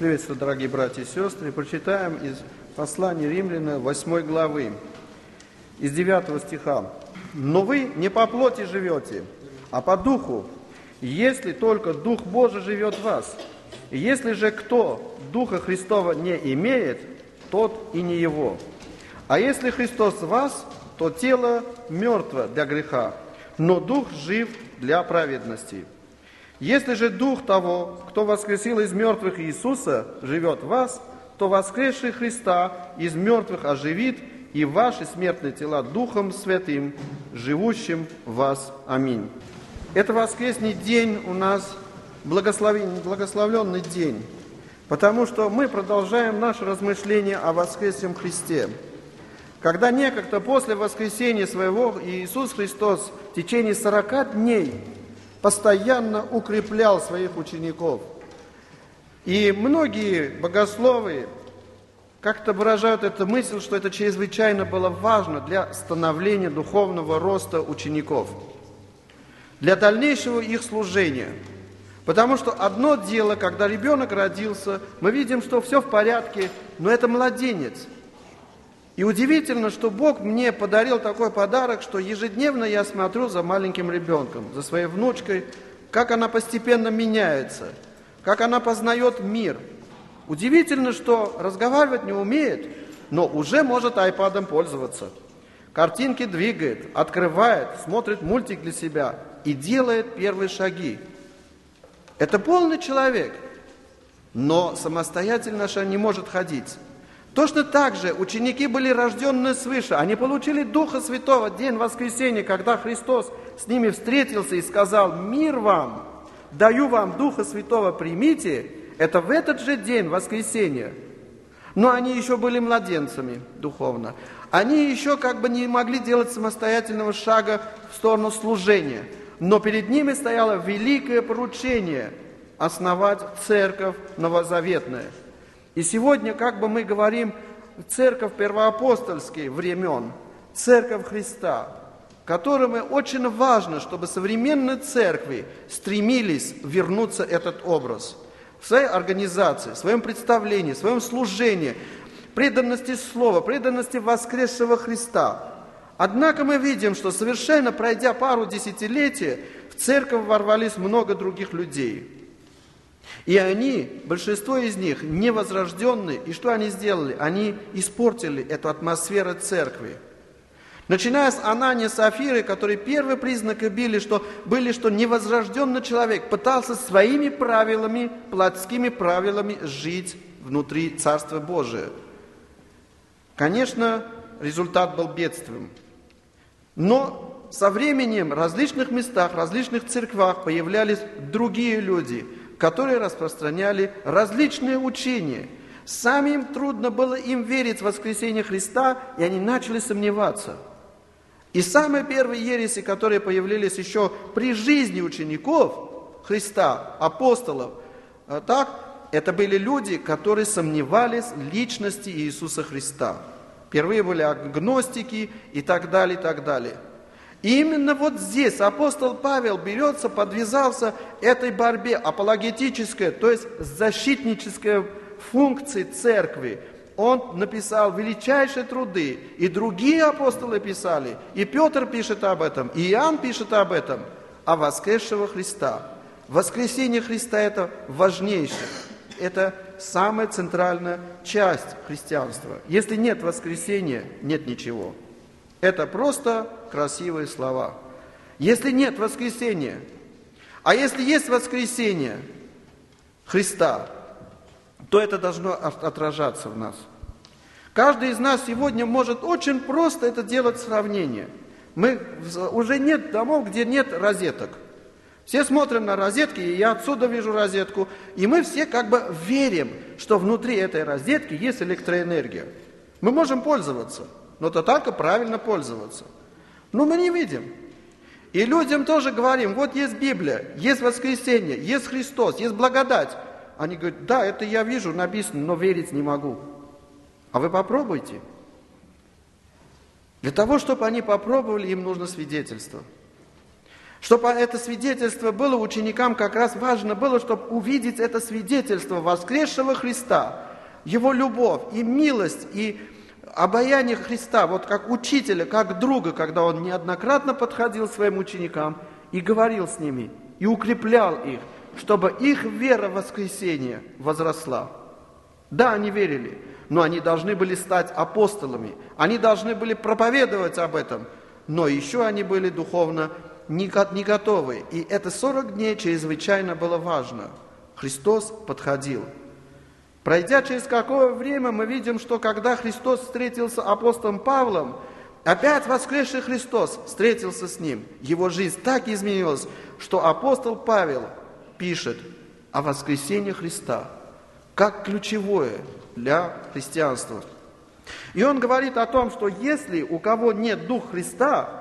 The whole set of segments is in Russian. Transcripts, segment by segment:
Приветствую, дорогие братья и сестры. Прочитаем из послания Римлянам 8 главы, из 9 стиха. «Но вы не по плоти живете, а по духу, если только Дух Божий живет в вас. И если же кто Духа Христова не имеет, тот и не его. А если Христос в вас, то тело мертво для греха, но Дух жив для праведности. Если же Дух того, кто воскресил из мертвых Иисуса, живет в вас, то воскресший Христа из мертвых оживит и ваши смертные тела Духом Святым, живущим в вас. Аминь». Это воскресный день у нас благословленный день, потому что мы продолжаем наше размышление о воскресшем Христе. Когда некогда после воскресения своего Иисус Христос в течение 40 дней постоянно укреплял своих учеников. И многие богословы как-то выражают эту мысль, что это чрезвычайно было важно для становления духовного роста учеников, для дальнейшего их служения. Потому что одно дело, когда ребенок родился, мы видим, что все в порядке, но это младенец. И удивительно, что Бог мне подарил такой подарок, что ежедневно я смотрю за маленьким ребенком, за своей внучкой, как она постепенно меняется, как она познает мир. Удивительно, что разговаривать не умеет, но уже может айпадом пользоваться. Картинки двигает, открывает, смотрит мультик для себя и делает первые шаги. Это полный человек, но самостоятельно не может ходить. Точно так же ученики были рождены свыше. Они получили Духа Святого в день воскресения, когда Христос с ними встретился и сказал: «Мир вам, даю вам Духа Святого, примите». Это в этот же день воскресения. Но они еще были младенцами духовно. Они еще не могли делать самостоятельного шага в сторону служения. Но перед ними стояло великое поручение – основать церковь новозаветную. И сегодня, мы говорим, церковь первоапостольских времен, церковь Христа, которому очень важно, чтобы современные церкви стремились вернуться этот образ в своей организации, в своем представлении, в своем служении, преданности Слова, преданности воскресшего Христа. Однако мы видим, что совершенно пройдя пару десятилетий, в церковь ворвались много других людей. И они, большинство из них, невозрожденные. И что они сделали? Они испортили эту атмосферу церкви. Начиная с Анания и Сафиры, которые первые признаки были, что невозрожденный человек пытался своими правилами, плотскими правилами жить внутри Царства Божия. Конечно, результат был бедствием. Но со временем в различных местах, в различных церквах появлялись другие люди, которые распространяли различные учения. Самим трудно было им верить в воскресение Христа, и они начали сомневаться. И самые первые ереси, которые появились еще при жизни учеников Христа, апостолов, это были люди, которые сомневались в личности Иисуса Христа. Впервые были агностики и так далее, и так далее. И именно здесь апостол Павел подвязался этой борьбе апологетической, то есть защитнической функции церкви. Он написал величайшие труды, и другие апостолы писали, и Петр пишет об этом, и Иоанн пишет об этом, о воскресшего Христа. Воскресение Христа – это важнейшее, это самая центральная часть христианства. Если нет воскресения, нет ничего. Это просто красивые слова. Если нет воскресения, а если есть воскресение Христа, то это должно отражаться в нас. Каждый из нас сегодня может очень просто это делать сравнение. Уже нет домов, где нет розеток. Все смотрим на розетки, и я отсюда вижу розетку, и мы все верим, что внутри этой розетки есть электроэнергия. Мы можем пользоваться, но то только правильно пользоваться. Но мы не видим. И людям тоже говорим: есть Библия, есть воскресение, есть Христос, есть благодать. Они говорят: да, это я вижу, написано, но верить не могу. А вы попробуйте. Для того, чтобы они попробовали, им нужно свидетельство. Чтобы это свидетельство было ученикам, как раз важно было, чтобы увидеть это свидетельство воскресшего Христа, Его любовь и милость, и обаяние Христа, вот как учителя, как друга, когда Он неоднократно подходил к своим ученикам и говорил с ними, и укреплял их, чтобы их вера в воскресение возросла. Да, они верили, но они должны были стать апостолами, они должны были проповедовать об этом, но еще они были духовно не готовы. И это 40 дней чрезвычайно было важно. Христос подходил. Пройдя через какое время, мы видим, что когда Христос встретился с апостолом Павлом, опять воскресший Христос встретился с ним. Его жизнь так изменилась, что апостол Павел пишет о воскресении Христа как ключевое для христианства. И он говорит о том, что если у кого нет Духа Христа,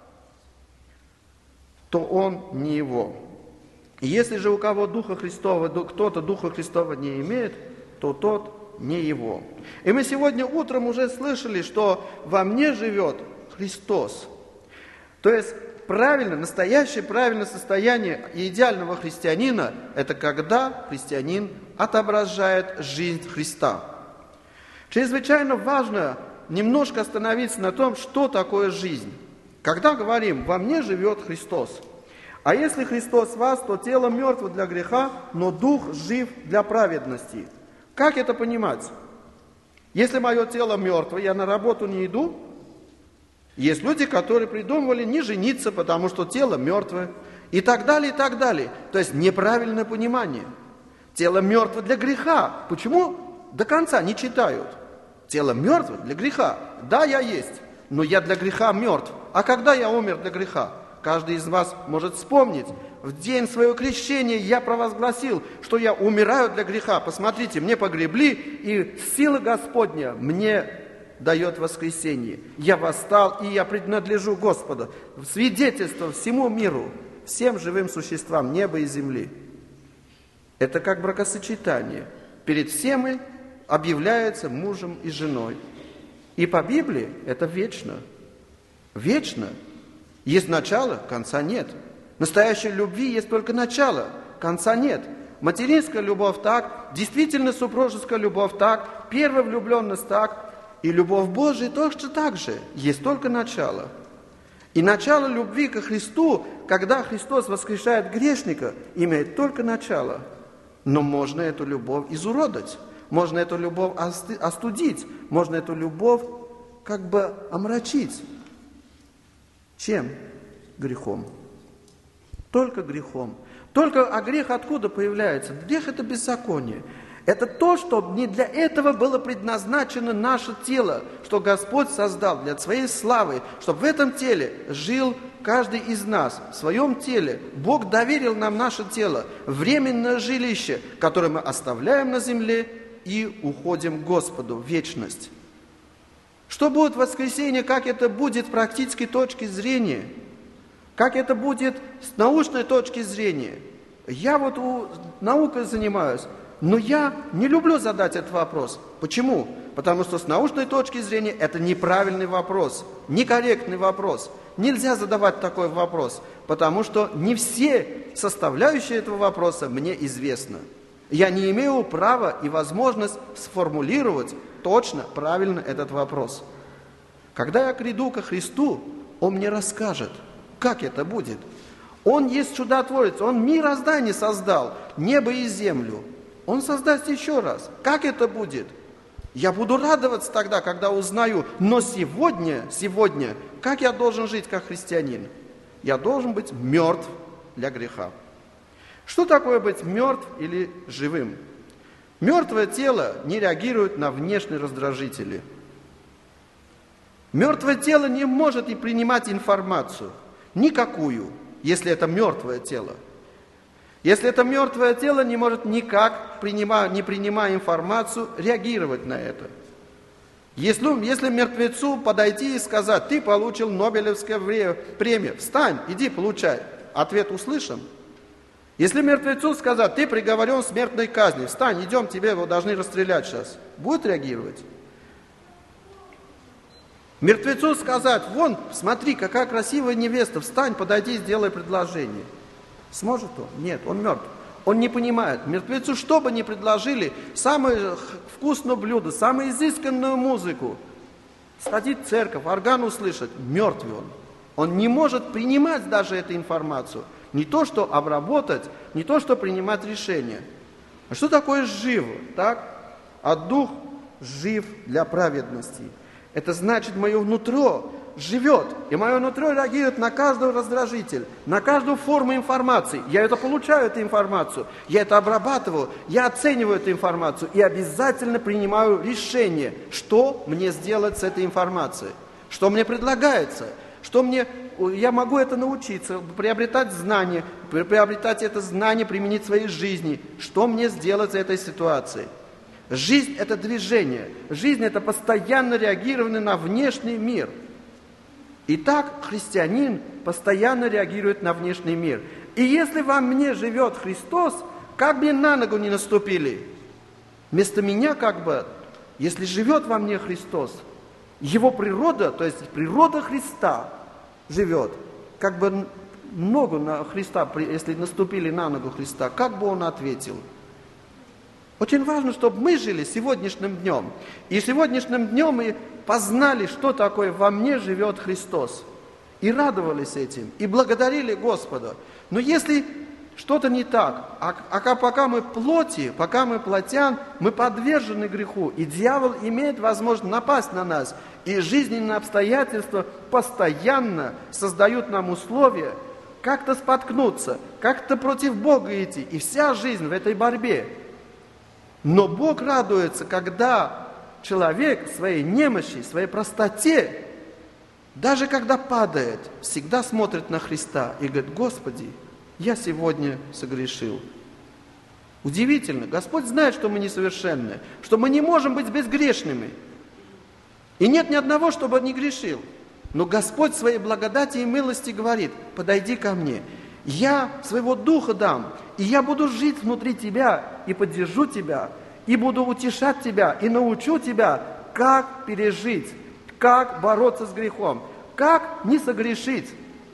то он не его. И если же у кого Духа Христова, кто-то Духа Христова не имеет, то тот не его. И мы сегодня утром уже слышали, что во мне живет Христос. То есть настоящее правильное состояние идеального христианина – это когда христианин отображает жизнь Христа. Чрезвычайно важно немножко остановиться на том, что такое жизнь. Когда говорим «во мне живет Христос», а если Христос в вас, то тело мертво для греха, но дух жив для праведности. Как это понимать? Если мое тело мертво, я на работу не иду. Есть люди, которые придумывали не жениться, потому что тело мертвое. И так далее, и так далее. То есть неправильное понимание. Тело мертво для греха. Почему до конца не читают? Тело мертво для греха. Да, я есть, но я для греха мертв. А когда я умер для греха? Каждый из вас может вспомнить. В день своего крещения я провозгласил, что я умираю для греха. Посмотрите, мне погребли, и сила Господня мне дает воскресение. Я восстал, и я принадлежу Господу. Свидетельство всему миру, всем живым существам неба и земли. Это как бракосочетание. Перед всеми объявляется мужем и женой. И по Библии это вечно. Вечно. Есть начало, конца нет. Настоящей любви есть только начало, конца нет. Материнская любовь так, действительно супружеская любовь так, первая влюбленность так, и любовь Божия точно так же. Есть только начало. И начало любви ко Христу, когда Христос воскрешает грешника, имеет только начало. Но можно эту любовь изуродовать, можно эту любовь остудить, можно эту любовь как бы омрачить. Чем? Грехом. Только грехом. А грех откуда появляется? Грех – это беззаконие. Это то, что не для этого было предназначено наше тело, что Господь создал для своей славы, чтобы в этом теле жил каждый из нас, в своем теле. Бог доверил нам наше тело, временное жилище, которое мы оставляем на земле и уходим к Господу в вечность. Что будет в воскресенье, как это будет с практической точки зрения, как это будет с научной точки зрения. Я наукой занимаюсь, но я не люблю задать этот вопрос. Почему? Потому что с научной точки зрения это неправильный вопрос, некорректный вопрос. Нельзя задавать такой вопрос, потому что не все составляющие этого вопроса мне известны. Я не имею права и возможность сформулировать точно, правильно этот вопрос. Когда я приду ко Христу, Он мне расскажет, как это будет. Он есть чудотворец, Он мироздание создал, небо и землю. Он создаст еще раз. Как это будет? Я буду радоваться тогда, когда узнаю. Но сегодня, как я должен жить как христианин? Я должен быть мертв для греха. Что такое быть мертв или живым? Мертвое тело не реагирует на внешние раздражители. Мертвое тело не может и принимать информацию. Никакую, если это мертвое тело. Если это мертвое тело, не может никак, не принимая информацию, реагировать на это. Если мертвецу подойти и сказать, ты получил Нобелевскую премию, встань, иди получай, ответ услышим. Если мертвецу сказать, ты приговорен к смертной казни, встань, идем, тебе его должны расстрелять сейчас, будет реагировать? Мертвецу сказать: вон, смотри, какая красивая невеста, встань, подойди, сделай предложение. Сможет он? Нет, он мертв. Он не понимает. Мертвецу что бы ни предложили, самое вкусное блюдо, самую изысканную музыку, сходить в церковь, орган услышать, мертвый он. Он не может принимать даже эту информацию. Не то, что обработать, не то, что принимать решения. А что такое жив? Так? А дух жив для праведности. Это значит, мое нутро живет, и мое нутро реагирует на каждый раздражитель, на каждую форму информации. Я это получаю, эту информацию, я это обрабатываю, я оцениваю эту информацию и обязательно принимаю решение, что мне сделать с этой информацией, что мне предлагается, я могу это научиться, приобретать знания, приобретать это знание, применить в своей жизни, что мне сделать с этой ситуацией. Жизнь – это движение, жизнь – это постоянное реагирование на внешний мир. Итак, христианин постоянно реагирует на внешний мир. И если во мне живет Христос, как бы на ногу не наступили, вместо меня если живет во мне Христос, его природа, то есть природа Христа живет, ногу на Христа, если наступили на ногу Христа, как бы он ответил? Очень важно, чтобы мы жили сегодняшним днем. И сегодняшним днем мы познали, что такое во мне живет Христос. И радовались этим, и благодарили Господа. Но если что-то не так, пока мы плоти, пока мы плотян, мы подвержены греху, и дьявол имеет возможность напасть на нас. И жизненные обстоятельства постоянно создают нам условия как-то споткнуться, как-то против Бога идти. И вся жизнь в этой борьбе. Но Бог радуется, когда человек в своей немощи, в своей простоте, даже когда падает, всегда смотрит на Христа и говорит: Господи, я сегодня согрешил. Удивительно, Господь знает, что мы несовершенны, что мы не можем быть безгрешными. И нет ни одного, чтобы не грешил. Но Господь в своей благодати и милости говорит: подойди ко мне, я своего духа дам, и я буду жить внутри тебя, и поддержу тебя, и буду утешать тебя, и научу тебя, как пережить, как бороться с грехом, как не согрешить.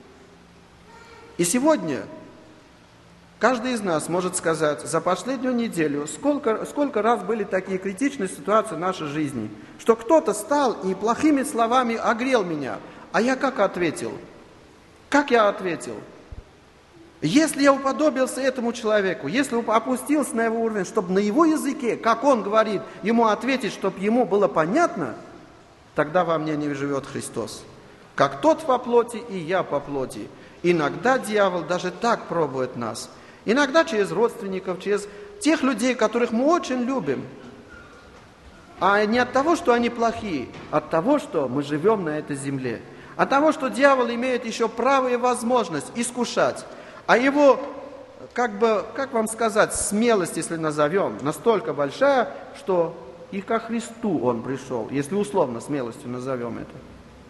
И сегодня каждый из нас может сказать за последнюю неделю, сколько раз были такие критичные ситуации в нашей жизни, что кто-то стал и плохими словами огрел меня, а я как ответил? Как я ответил? Если я уподобился этому человеку, если опустился на его уровень, чтобы на его языке, как он говорит, ему ответить, чтобы ему было понятно, тогда во мне не живет Христос. Как тот по плоти, и я по плоти. Иногда дьявол даже так пробует нас. Иногда через родственников, через тех людей, которых мы очень любим. А не от того, что они плохие, а от того, что мы живем на этой земле. От того, что дьявол имеет еще право и возможность искушать. А его, как вам сказать, смелость, если назовем, настолько большая, что и ко Христу он пришел, если условно смелостью назовем это.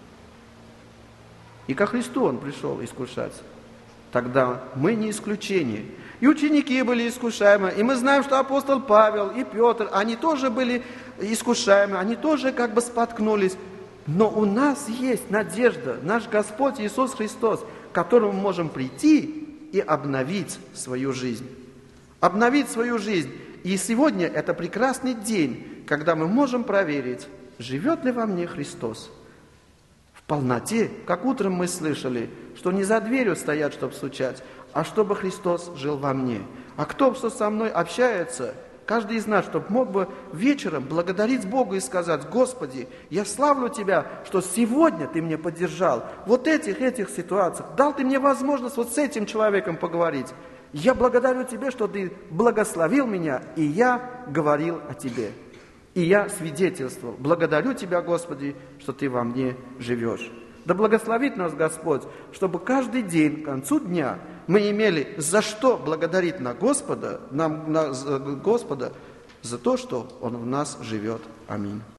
И ко Христу он пришел искушать. Тогда мы не исключение. И ученики были искушаемы, и мы знаем, что апостол Павел и Петр, они тоже были искушаемы, они тоже споткнулись. Но у нас есть надежда, наш Господь Иисус Христос, к которому мы можем прийти и обновить свою жизнь. Обновить свою жизнь. И сегодня это прекрасный день, когда мы можем проверить, живет ли во мне Христос. В полноте, как утром мы слышали, что не за дверью стоят, чтобы стучать, а чтобы Христос жил во мне. А кто со мной общается, каждый из нас, чтобы мог бы вечером благодарить Бога и сказать: Господи, я славлю Тебя, что сегодня Ты мне поддержал вот этих ситуациях, дал Ты мне возможность вот с этим человеком поговорить. Я благодарю Тебя, что Ты благословил меня, и я говорил о Тебе. И я свидетельствовал. Благодарю Тебя, Господи, что Ты во мне живешь. Да благословит нас Господь, чтобы каждый день, к концу дня, мы имели за что благодарить Господа за то, что Он в нас живет. Аминь.